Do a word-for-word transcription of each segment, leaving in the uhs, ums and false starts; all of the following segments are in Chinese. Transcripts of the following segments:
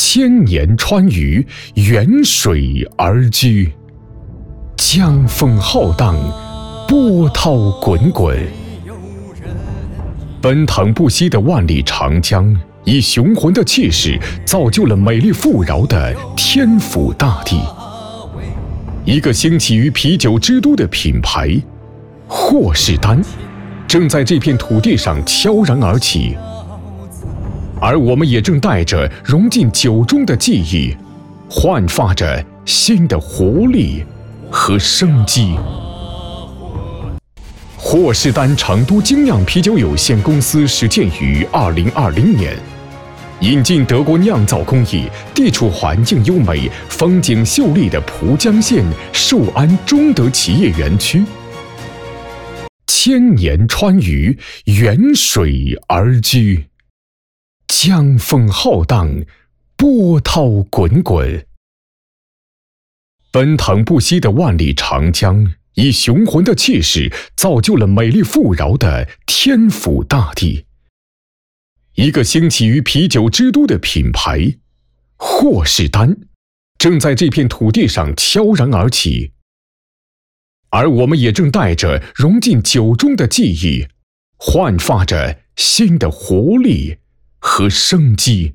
千年川渝，远水而居。江风浩荡，波涛滚滚。奔腾不息的万里长江，以雄浑的气势造就了美丽富饶的天府大地。一个兴起于啤酒之都的品牌霍士丹，正在这片土地上悄然而起，而我们也正带着融进酒中的记忆，焕发着新的活力和生机。霍士丹成都精酿啤酒有限公司始建于二零二零年，引进德国酿造工艺，地处环境优美、风景秀丽的蒲江县寿安中德企业园区。千年川渝，远水而居。江风浩荡，波涛滚滚。奔腾不息的万里长江，以雄浑的气势造就了美丽富饶的天府大地。一个兴起于啤酒之都的品牌霍士丹，正在这片土地上悄然而起，而我们也正带着融进酒中的记忆，焕发着新的活力和生机。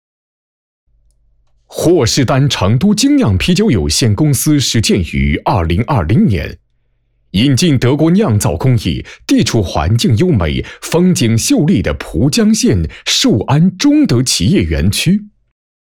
霍士丹成都精酿啤酒有限公司始建于二零二零年，引进德国酿造工艺，地处环境优美、风景秀丽的蒲江县寿安中德企业园区。